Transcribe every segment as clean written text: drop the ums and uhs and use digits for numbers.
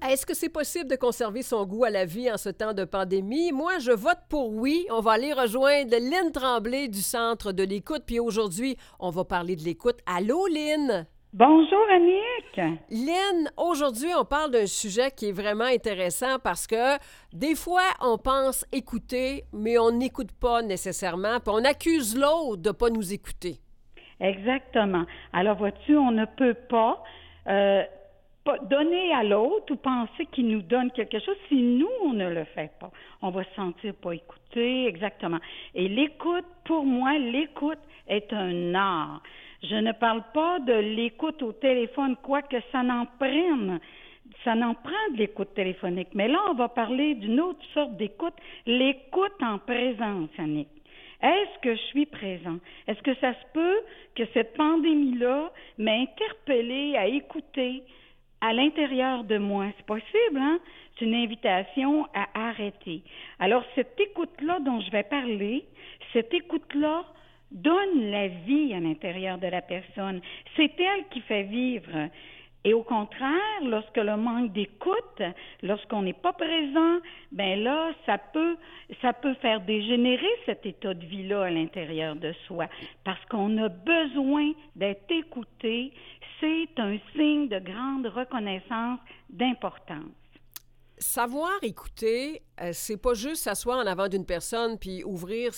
Est-ce que c'est possible de conserver son goût à la vie en ce temps de pandémie? Moi, je vote pour oui. On va aller rejoindre Lynn Tremblay du Centre de l'écoute. Puis aujourd'hui, on va parler de l'écoute. Allô, Lynn? Bonjour, Annick. Lynn, aujourd'hui, on parle d'un sujet qui est vraiment intéressant parce que des fois, on pense écouter, mais on n'écoute pas nécessairement, puis on accuse l'autre de ne pas nous écouter. Exactement. Alors, vois-tu, on ne peut euh, pas donner à l'autre ou penser qu'il nous donne quelque chose si nous, on ne le fait pas. On va se sentir pas écouté, exactement. Et l'écoute, pour moi, l'écoute est un art. Je ne parle pas de l'écoute au téléphone, quoique ça n'en prenne. Ça n'en prend de l'écoute téléphonique. Mais là, on va parler d'une autre sorte d'écoute, l'écoute en présence, Annick. Est-ce que je suis présent? Est-ce que ça se peut que cette pandémie-là m'ait interpellée à écouter à l'intérieur de moi? C'est possible, hein? C'est une invitation à arrêter. Alors, cette écoute-là dont je vais parler, cette écoute-là donne la vie à l'intérieur de la personne. C'est elle qui fait vivre. Et au contraire, lorsque le manque d'écoute, lorsqu'on n'est pas présent, ben là, ça peut faire dégénérer cet état de vie-là à l'intérieur de soi. Parce qu'on a besoin d'être écouté. C'est un signe de grande reconnaissance, d'importance. Savoir écouter, c'est pas juste s'asseoir en avant d'une personne puis ouvrir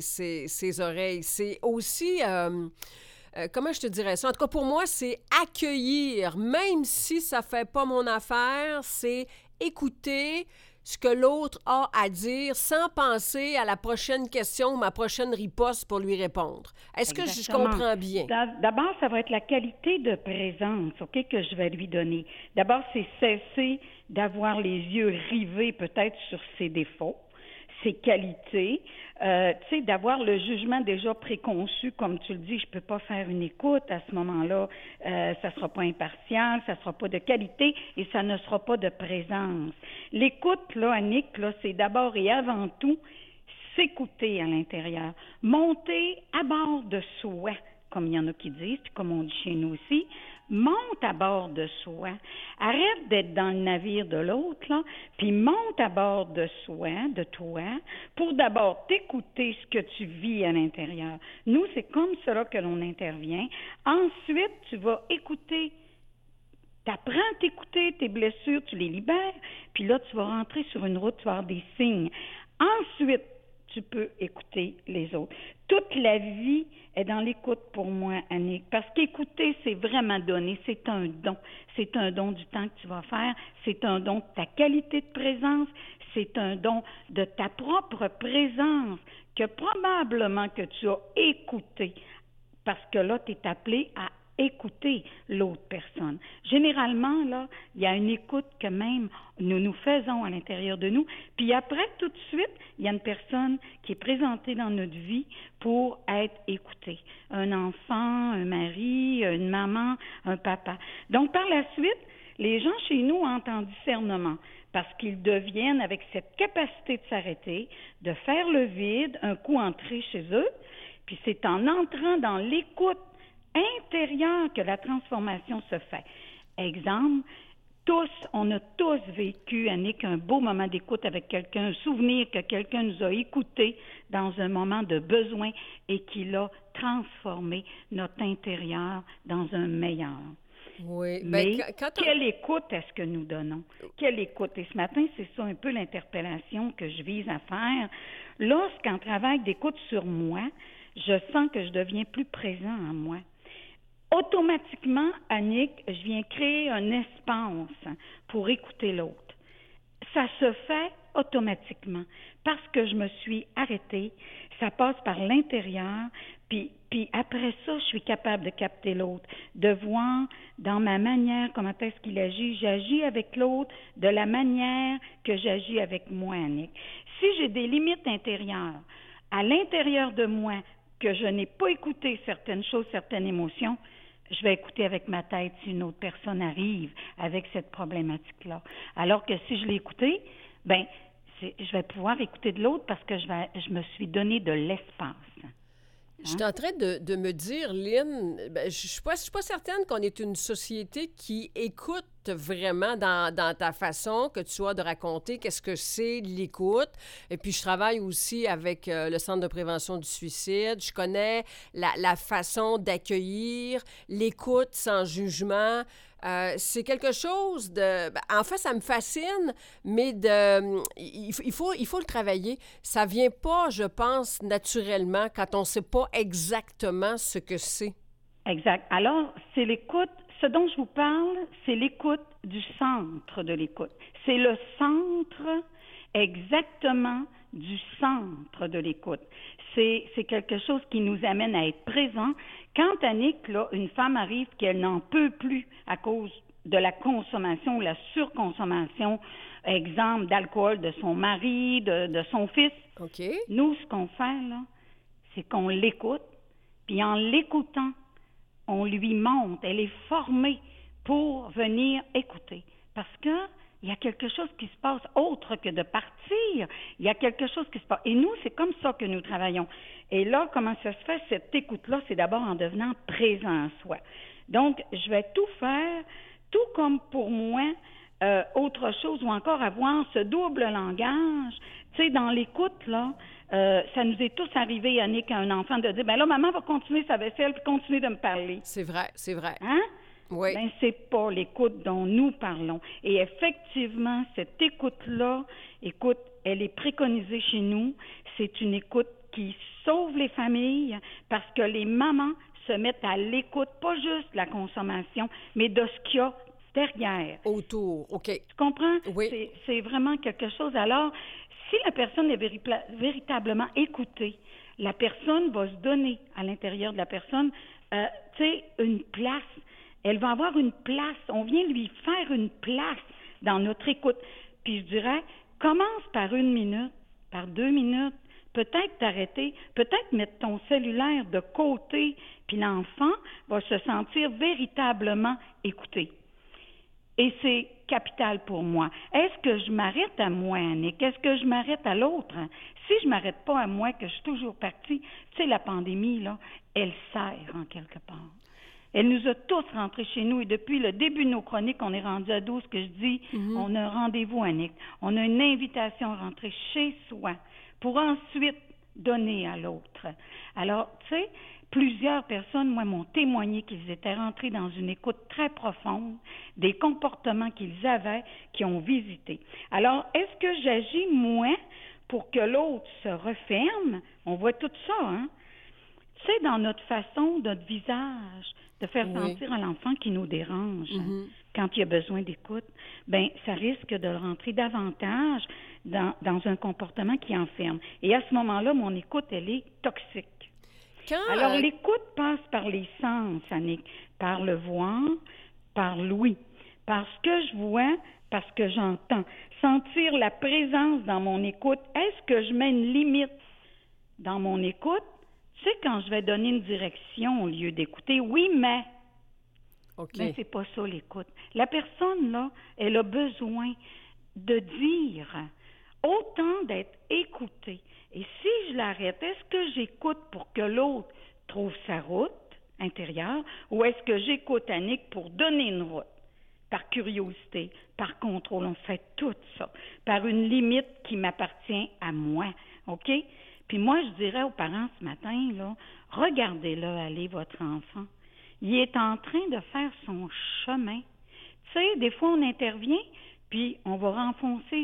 ses oreilles. C'est aussi, comment je te dirais ça? En tout cas, pour moi, c'est accueillir, même si ça fait pas mon affaire, c'est écouter ce que l'autre a à dire sans penser à la prochaine question ou ma prochaine riposte pour lui répondre. Est-ce que je Exactement. comprends bien? D'abord, ça va être la qualité de présence, OK, que je vais lui donner. D'abord, c'est cesser d'avoir les yeux rivés peut-être sur ses défauts, ses qualités, tu sais, d'avoir le jugement déjà préconçu, comme tu le dis, je peux pas faire une écoute à ce moment-là, ça sera pas impartial, ça sera pas de qualité et ça ne sera pas de présence. L'écoute, là, Annick, là, c'est d'abord et avant tout s'écouter à l'intérieur, monter à bord de soi, comme il y en a qui disent, puis comme on dit chez nous aussi, monte à bord de soi. Arrête d'être dans le navire de l'autre, là, puis monte à bord de soi, de toi, pour d'abord t'écouter ce que tu vis à l'intérieur. Nous, c'est comme cela que l'on intervient. Ensuite, tu vas écouter. T'apprends à t'écouter, tes blessures, tu les libères, puis là, tu vas rentrer sur une route, tu vas avoir des signes. Ensuite, tu peux écouter les autres. Toute la vie est dans l'écoute pour moi, Annick, parce qu'écouter, c'est vraiment donner, c'est un don. C'est un don du temps que tu vas faire, c'est un don de ta qualité de présence, c'est un don de ta propre présence que probablement que tu as écouté, parce que là, tu es appelé à écouter l'autre personne. Généralement, là, il y a une écoute que même nous faisons à l'intérieur de nous. Puis après, tout de suite, il y a une personne qui est présentée dans notre vie pour être écoutée. Un enfant, un mari, une maman, un papa. Donc, par la suite, les gens chez nous entrent en discernement parce qu'ils deviennent avec cette capacité de s'arrêter, de faire le vide, un coup entré chez eux. Puis c'est en entrant dans l'écoute intérieure que la transformation se fait. Exemple, on a tous vécu, Annick, un beau moment d'écoute avec quelqu'un, un souvenir que quelqu'un nous a écouté dans un moment de besoin et qu'il a transformé notre intérieur dans un meilleur. Oui. Mais Quand quelle écoute est-ce que nous donnons? Quelle écoute? Et ce matin, c'est ça un peu l'interpellation que je vise à faire. Lorsqu'en travail d'écoute sur moi, je sens que je deviens plus présent en moi. Automatiquement, Annick, je viens créer un espace pour écouter l'autre. Ça se fait automatiquement parce que je me suis arrêtée. Ça passe par l'intérieur, puis après ça, je suis capable de capter l'autre, de voir dans ma manière comment est-ce qu'il agit. J'agis avec l'autre de la manière que j'agis avec moi, Annick. Si j'ai des limites intérieures à l'intérieur de moi que je n'ai pas écouté certaines choses, certaines émotions, je vais écouter avec ma tête si une autre personne arrive avec cette problématique-là. Alors que si je l'ai écouté, ben, je vais pouvoir écouter de l'autre parce que je me suis donné de l'espace. je suis en train de me dire, Lynn, je suis pas certaine qu'on est une société qui écoute vraiment dans ta façon que tu as de raconter qu'est-ce que c'est l'écoute. Et puis, je travaille aussi avec le Centre de prévention du suicide. Je connais la façon d'accueillir, l'écoute sans jugement. C'est quelque chose de... En fait, ça me fascine, mais il faut le travailler. Ça vient pas, je pense, naturellement quand on sait pas exactement ce que c'est. Exact. Alors, c'est l'écoute. Ce dont je vous parle, c'est l'écoute du centre de l'écoute. C'est le centre exactement du centre de l'écoute. C'est quelque chose qui nous amène à être présent. Quand, Annick, là, une femme arrive qu'elle n'en peut plus à cause de la consommation ou la surconsommation, exemple, d'alcool de son mari, de son fils, OK. nous, ce qu'on fait, là, c'est qu'on l'écoute, puis en l'écoutant, on lui montre, elle est formée pour venir écouter. Parce que il y a quelque chose qui se passe autre que de partir. Il y a quelque chose qui se passe. Et nous, c'est comme ça que nous travaillons. Et là, comment ça se fait? Cette écoute-là, c'est d'abord en devenant présent à soi. Donc, je vais tout faire, tout comme pour moi, autre chose, ou encore avoir ce double langage. Tu sais, dans l'écoute, là, ça nous est tous arrivé, Yannick, à un enfant de dire, ben là, maman va continuer sa vaisselle puis continuer de me parler. C'est vrai, c'est vrai. Hein? Oui. Ben, c'est pas l'écoute dont nous parlons. Et effectivement, cette écoute-là, écoute, elle est préconisée chez nous. C'est une écoute qui sauve les familles parce que les mamans se mettent à l'écoute, pas juste de la consommation, mais de ce qu'il y a derrière. Autour, OK. Tu comprends? Oui. C'est vraiment quelque chose. Alors, si la personne est véritablement écoutée, la personne va se donner à l'intérieur de la personne, tu sais, une place. Elle va avoir une place. On vient lui faire une place dans notre écoute. Puis je dirais, commence par 1 minute, par 2 minutes, peut-être t'arrêter, peut-être mettre ton cellulaire de côté, puis l'enfant va se sentir véritablement écouté. Et c'est capital pour moi. Est-ce que je m'arrête à moi, Annick? Est-ce que je m'arrête à l'autre? Si je ne m'arrête pas à moi, que je suis toujours partie, tu sais, la pandémie, là, elle sert en quelque part. Elle nous a tous rentrés chez nous et depuis le début de nos chroniques, on est rendu à 12 que je dis, on a un rendez-vous, Annick. On a une invitation à rentrer chez soi pour ensuite donner à l'autre. Alors, tu sais, plusieurs personnes, moi, m'ont témoigné qu'ils étaient rentrés dans une écoute très profonde des comportements qu'ils avaient, qui ont visité. Alors, est-ce que j'agis, moi, pour que l'autre se referme? On voit tout ça, hein? Tu sais, dans notre façon, notre visage, de faire sentir à l'enfant qui nous dérange quand il a besoin d'écoute, bien, ça risque de le rentrer davantage dans un comportement qui enferme. Et à ce moment-là, mon écoute, elle est toxique. Alors, l'écoute passe par les sens, Annick, par le voir, par l'ouïe, par ce que je vois, par ce que j'entends. Sentir la présence dans mon écoute. Est-ce que je mets une limite dans mon écoute? Tu sais, quand je vais donner une direction au lieu d'écouter, oui, mais... OK. Mais c'est pas ça, l'écoute. La personne, là, elle a besoin de dire, autant d'être écoutée. Et si je l'arrête, est-ce que j'écoute pour que l'autre trouve sa route intérieure ou est-ce que j'écoute, Annick, pour donner une route? Par curiosité, par contrôle, on fait tout ça. Par une limite qui m'appartient à moi, OK? Puis moi, je dirais aux parents ce matin, là, regardez-le aller, votre enfant. Il est en train de faire son chemin. Tu sais, des fois, on intervient, puis on va renfoncer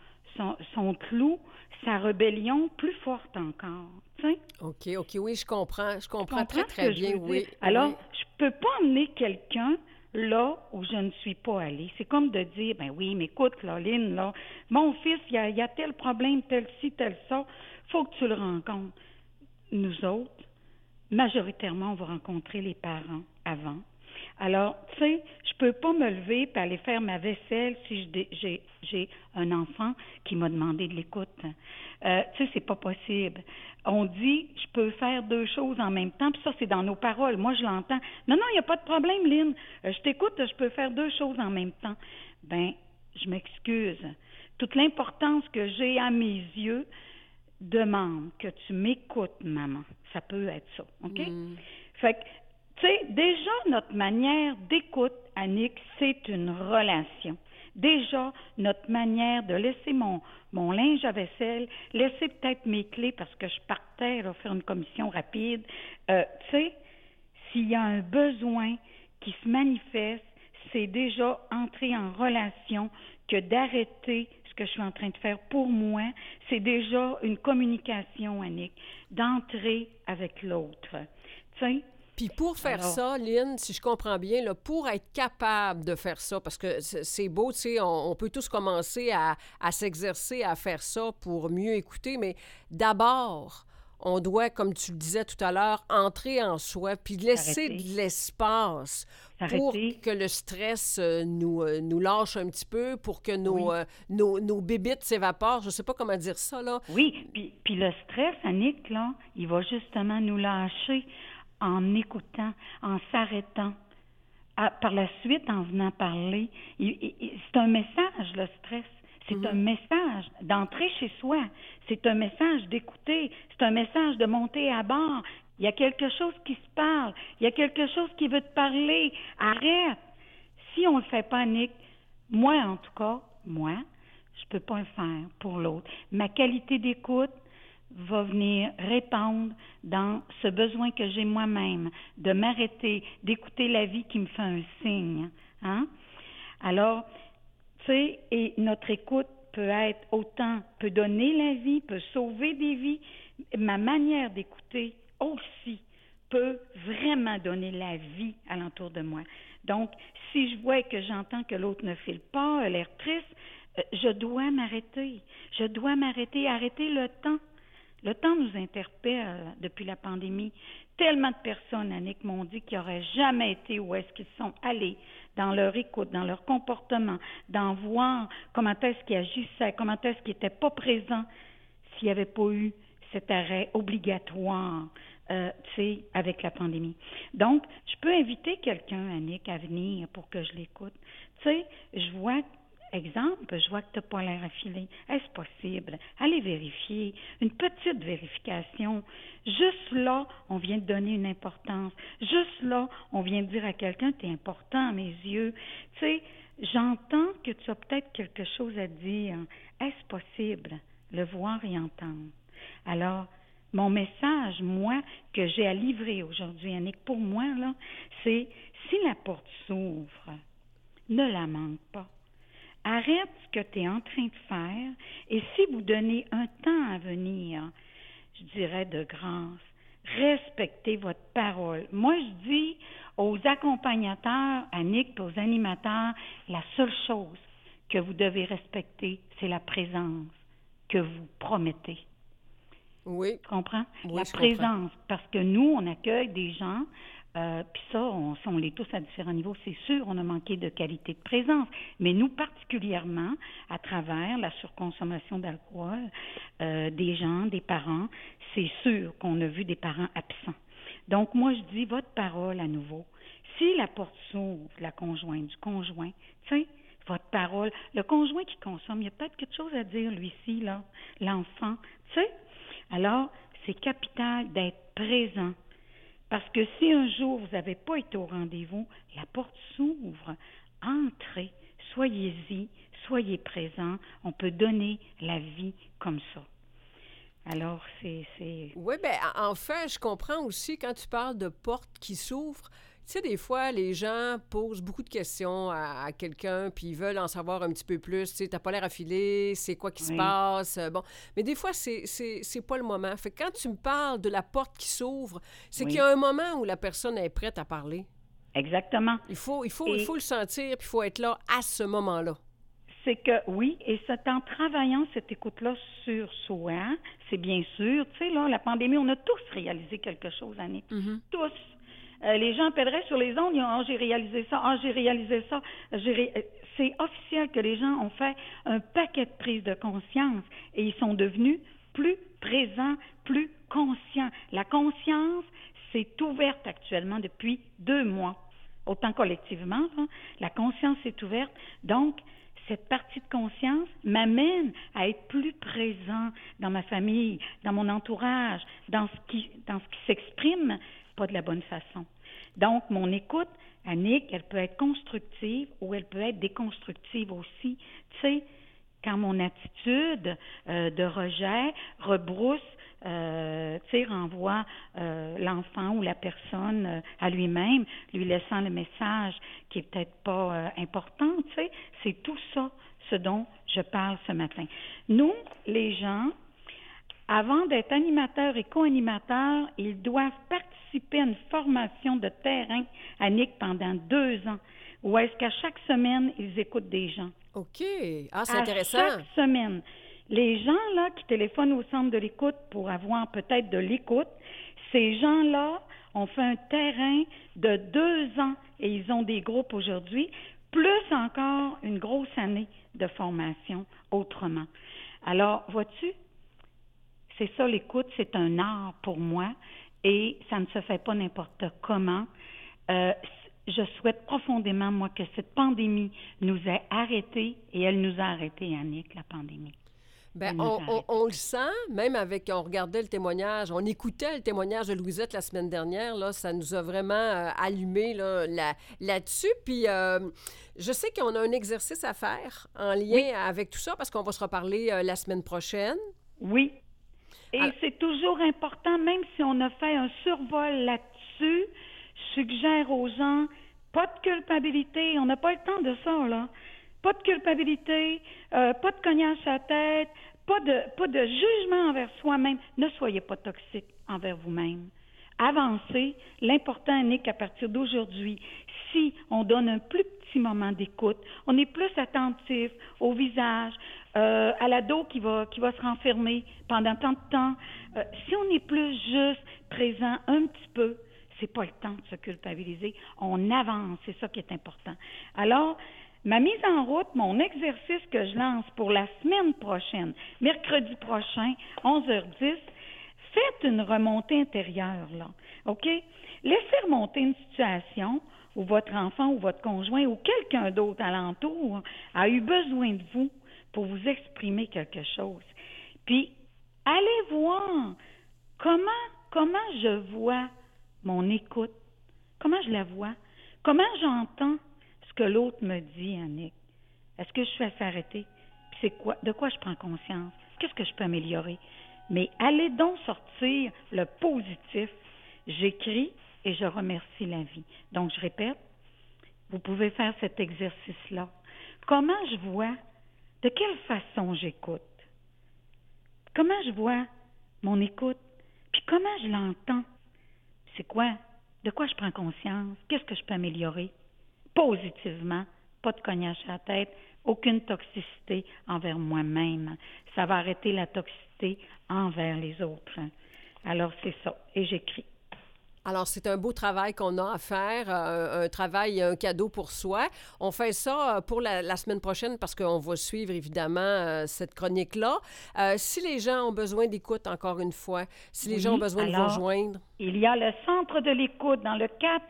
son clou, sa rébellion plus forte encore. Tu sais? OK, oui, je comprends très, très bien, oui. Alors, oui. je peux pas emmener quelqu'un là où je ne suis pas allée. C'est comme de dire, ben oui, mais écoute, là, Lynn, là, mon fils, il y a tel problème, tel ci, tel ça, faut que tu le rencontres. Nous autres, majoritairement, on va rencontrer les parents avant. Alors, tu sais, je peux pas me lever et aller faire ma vaisselle si j'ai un enfant qui m'a demandé de l'écoute. Tu sais, c'est pas possible. On dit, je peux faire 2 choses en même temps, puis ça, c'est dans nos paroles. Moi, je l'entends. Non, il n'y a pas de problème, Lynn. Je t'écoute, je peux faire 2 choses en même temps. Ben, je m'excuse. Toute l'importance que j'ai à mes yeux demande que tu m'écoutes, maman. Ça peut être ça, OK? Fait que, Tu sais, déjà, notre manière d'écoute, Annick, c'est une relation. Déjà, notre manière de laisser mon linge à vaisselle, laisser peut-être mes clés parce que je partais là, faire une commission rapide. Tu sais, s'il y a un besoin qui se manifeste, c'est déjà entrer en relation que d'arrêter ce que je suis en train de faire pour moi. C'est déjà une communication, Annick, d'entrer avec l'autre. Tu sais, Puis pour faire alors, ça, Lynn, si je comprends bien, là, pour être capable de faire ça, parce que c'est beau, tu sais, on peut tous commencer à s'exercer à faire ça pour mieux écouter, mais d'abord, on doit, comme tu le disais tout à l'heure, entrer en soi, puis laisser s'arrêter, de l'espace pour s'arrêter, que le stress nous lâche un petit peu, pour que oui. nos bébites s'évaporent. Je ne sais pas comment dire ça, là. Oui, puis le stress, Annick, là, il va justement nous lâcher en écoutant, en s'arrêtant. Par la suite, en venant parler, c'est un message, le stress. C'est un Mhm. message d'entrer chez soi. C'est un message d'écouter. C'est un message de monter à bord. Il y a quelque chose qui se parle. Il y a quelque chose qui veut te parler. Arrête. Si on ne le fait pas, Nick, moi en tout cas, moi, je peux pas le faire pour l'autre. Ma qualité d'écoute va venir répondre dans ce besoin que j'ai moi-même de m'arrêter, d'écouter la vie qui me fait un signe. Hein? Alors, tu sais, et notre écoute peut être autant, peut donner la vie, peut sauver des vies. Ma manière d'écouter aussi peut vraiment donner la vie alentour de moi. Donc, si je vois que j'entends que l'autre ne file pas, a l'air triste, je dois m'arrêter. Je dois m'arrêter, arrêter le temps. Le temps nous interpelle depuis la pandémie. Tellement de personnes, Annick, m'ont dit qu'ils n'auraient jamais été où est-ce qu'ils sont allés dans leur écoute, dans leur comportement, d'en voir comment est-ce qu'ils agissaient, comment est-ce qu'ils n'étaient pas présents s'il n'y avait pas eu cet arrêt obligatoire, tu sais, avec la pandémie. Donc, je peux inviter quelqu'un, Annick, à venir pour que je l'écoute. Tu sais, je vois exemple, je vois que tu n'as pas l'air affilé. Est-ce possible? Allez vérifier. Une petite vérification. Juste là, on vient de donner une importance. Juste là, on vient de dire à quelqu'un, tu es important à mes yeux. Tu sais, j'entends que tu as peut-être quelque chose à dire. Est-ce possible? Le voir et entendre. Alors, mon message, moi, que j'ai à livrer aujourd'hui, Annick, pour moi, là, c'est si la porte s'ouvre, ne la manque pas. Arrête ce que tu es en train de faire et si vous donnez un temps à venir, je dirais de grâce, respectez votre parole. Moi, je dis aux accompagnateurs, Annick, aux animateurs, la seule chose que vous devez respecter, c'est la présence que vous promettez. Oui, Tu comprends? oui, La je comprends. présence, parce que nous, on accueille des gens, puis ça, on l'est tous à différents niveaux, c'est sûr, on a manqué de qualité de présence, mais nous particulièrement, à travers la surconsommation d'alcool, des gens, des parents, c'est sûr qu'on a vu des parents absents. Donc, moi, je dis votre parole à nouveau. Si la porte s'ouvre, la conjointe, du conjoint, tu sais, votre parole, le conjoint qui consomme, il y a peut-être quelque chose à dire, lui-ci, là, l'enfant, tu sais. Alors, c'est capital d'être présent. Parce que si un jour vous n'avez pas été au rendez-vous, la porte s'ouvre. Entrez, soyez-y, soyez présent. On peut donner la vie comme ça. Alors, c'est... Oui, bien, en fait, je comprends aussi quand tu parles de portes qui s'ouvrent. Tu sais, des fois, les gens posent beaucoup de questions à quelqu'un, puis ils veulent en savoir un petit peu plus. Tu sais, t'as pas l'air affilé, c'est quoi qui se Oui, passe? Bon, mais des fois, c'est pas le moment. Fait que quand tu me parles de la porte qui s'ouvre, c'est qu'il y oui, a un moment où la personne est prête à parler. exactement. Il faut Et le sentir, puis il faut être là à ce moment-là. c'est que oui, et c'est en travaillant cette écoute-là sur soi, c'est bien sûr, tu sais, là, la pandémie, on a tous réalisé quelque chose, Annick. Mhm. Tous. Les gens appelleraient sur les ondes, ils ont, ah, j'ai réalisé ça, ah, j'ai réalisé ça. C'est officiel que les gens ont fait un paquet de prises de conscience et ils sont devenus plus présents, plus conscients. La conscience s'est ouverte actuellement depuis 2 mois, autant collectivement, là, la conscience s'est ouverte. Donc, cette partie de conscience m'amène à être plus présent dans ma famille, dans mon entourage, dans ce qui s'exprime pas de la bonne façon. Donc, mon écoute, Annick, elle peut être constructive ou elle peut être déconstructive aussi. Tu sais, quand mon attitude de rejet rebrousse, renvoie l'enfant ou la personne à lui-même, lui laissant le message qui est peut-être pas important, tu sais, c'est tout ça, ce dont je parle ce matin. Nous, les gens, avant d'être animateurs et co-animateurs, ils doivent participer à une formation de terrain, Annick, pendant 2 ans, où est-ce qu'à chaque semaine, ils écoutent des gens. OK. Ah, c'est intéressant. Chaque semaine. Les gens, là, qui téléphonent au centre de l'écoute pour avoir peut-être de l'écoute, ces gens-là ont fait un terrain de 2 ans et ils ont des groupes aujourd'hui, plus encore une grosse année de formation autrement. Alors, vois-tu, c'est ça l'écoute, c'est un art pour moi et ça ne se fait pas n'importe comment. Je souhaite profondément, moi, que cette pandémie nous ait arrêtés et elle nous a arrêtés, Annick, la pandémie. Bien, on le sent, même on regardait le témoignage, on écoutait le témoignage de Louisette la semaine dernière, là, ça nous a vraiment allumé là-dessus. Puis, je sais qu'on a un exercice à faire en lien avec tout ça, parce qu'on va se reparler la semaine prochaine. Oui. Et c'est toujours important, même si on a fait un survol là-dessus, je suggère aux gens, pas de culpabilité, on n'a pas le temps de ça, là. Pas de culpabilité, pas de cognage à la tête, pas de jugement envers soi-même. Ne soyez pas toxique envers vous-même. Avancez. L'important, Annick, à partir d'aujourd'hui, si on donne un plus petit moment d'écoute, on est plus attentif au visage, à l'ado qui va se renfermer pendant tant de temps. Si on est plus juste, présent un petit peu, c'est pas le temps de se culpabiliser. On avance, c'est ça qui est important. Alors, ma mise en route, mon exercice que je lance pour la semaine prochaine, mercredi prochain, 11h10, faites une remontée intérieure, là, OK? Laissez remonter une situation où votre enfant ou votre conjoint ou quelqu'un d'autre alentour a eu besoin de vous pour vous exprimer quelque chose. Puis, allez voir comment je vois mon écoute, comment je la vois, comment j'entends ce que l'autre me dit, Annick. Est-ce que je suis assez arrêtée? Puis c'est quoi? De quoi je prends conscience? Qu'est-ce que je peux améliorer? Mais allez donc sortir le positif. J'écris et je remercie la vie. Donc, je répète, vous pouvez faire cet exercice-là. Comment je vois? De quelle façon j'écoute? Comment je vois mon écoute? Puis comment je l'entends? C'est quoi? De quoi je prends conscience? Qu'est-ce que je peux améliorer? Positivement, pas de cognage à la tête, aucune toxicité envers moi-même. Ça va arrêter la toxicité envers les autres. Alors, c'est ça. Et j'écris. Alors, c'est un beau travail qu'on a à faire, un travail, un cadeau pour soi. On fait ça pour la semaine prochaine parce qu'on va suivre évidemment cette chronique-là. Si les gens ont besoin d'écoute, encore une fois, si les gens ont besoin de vous rejoindre. Il y a le centre de l'écoute dans le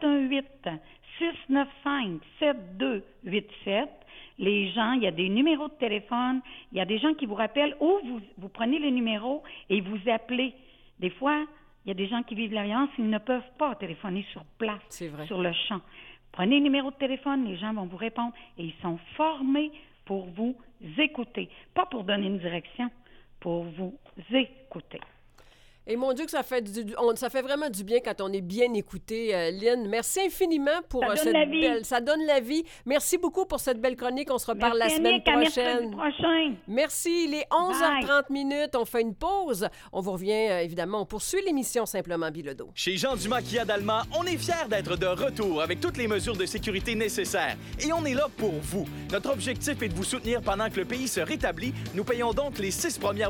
418-695-7287. Les gens, il y a des numéros de téléphone, il y a des gens qui vous rappellent ou vous prenez le numéro et vous appelez. Des fois, il y a des gens qui vivent la violence, ils ne peuvent pas téléphoner sur place, sur le champ. Prenez le numéro de téléphone, les gens vont vous répondre et ils sont formés pour vous écouter. Pas pour donner une direction, pour vous écouter. Et mon Dieu que ça fait vraiment du bien quand on est bien écouté, Lynn. Merci infiniment pour cette belle... Ça donne la vie. Merci beaucoup pour cette belle chronique. On se reparle la semaine prochaine. Merci. Il est 11h30. On fait une pause. On vous revient, évidemment. On poursuit l'émission Simplement Bilodeau. Chez Jean Dumas Kia d'Allemand, on est fiers d'être de retour avec toutes les mesures de sécurité nécessaires. Et on est là pour vous. Notre objectif est de vous soutenir pendant que le pays se rétablit. Nous payons donc les 6 premières